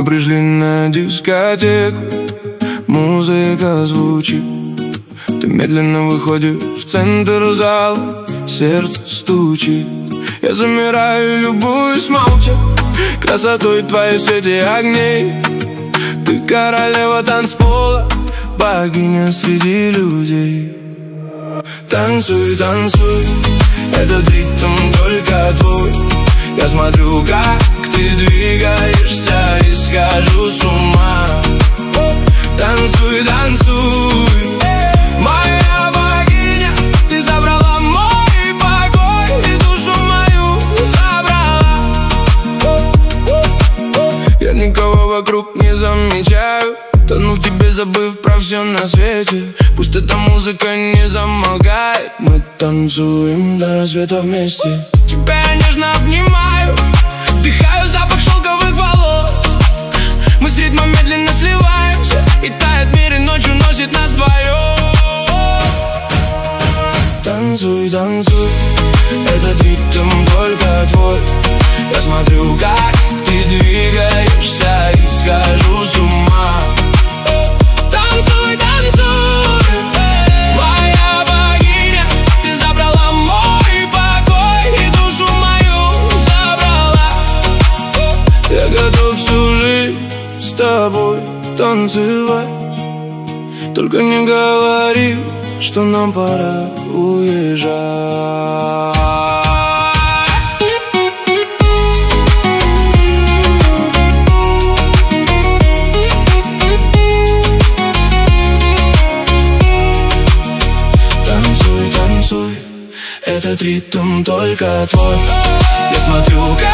пришли на дискотеку, музыка звучит. Ты медленно выходишь в центр зала, сердце стучит. Я замираю и любуюсь молча красотой твоей в свете огней. Ты королева танцпола, богиня среди людей. Танцуй, танцуй, этот ритм только твой. Я смотрю, как ты двигаешься, и схожу с ума. Танцуй, танцуй, моя богиня, ты забрала мой покой и душу мою забрала. Я никого вокруг не замечаю, тону в тебе, забыв про все на свете. Пусть эта музыка не замолкает, мы танцуем до рассвета вместе. Тебя я нежно обнимаю, вдыхаю запах шелковых волос. Мы с ритмом медленно сливаемся, и тает мир, и ночью носит нас вдвоем. Танцуй, танцуй, этот ритм только твой. Я смотрю, как ты двигаешься, и схожу с ума. Танцуй, танцуй, моя богиня, ты забрала мой покой и душу мою забрала. Я готов всю жизнь с тобой танцевать. Только не говори, что нам пора уезжать. Этот ритм только твой. Я смотрю, как